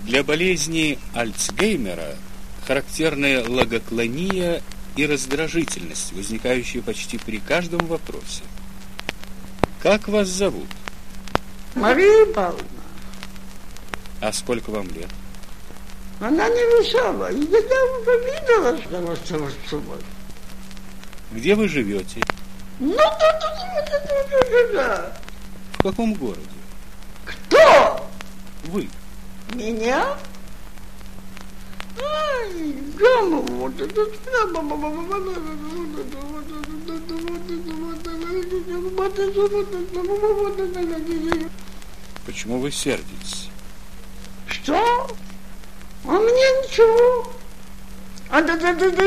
Для болезни Альцгеймера характерны логоклония и раздражительность, возникающие почти при каждом вопросе. Как вас зовут? Мария Павловна. А сколько вам лет? Она не вышла. И я уже видела, что она стала с собой. Где вы живете? Ну, да. В каком городе? Кто? Вы. Меня? Ай, дома вот это. Почему вы сердитесь? Что? А мне ничего. А да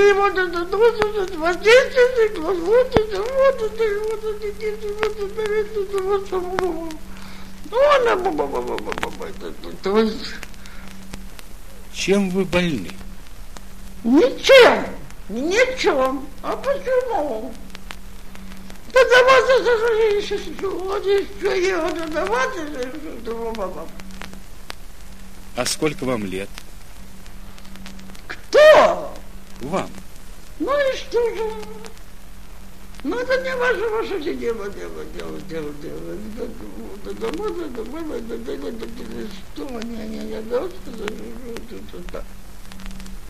Чем вы больны? ничем. Ничем. А почему? А сколько вам лет? Кто? Вам. Ну и что же? Ну это не ваше дело. Что? Не,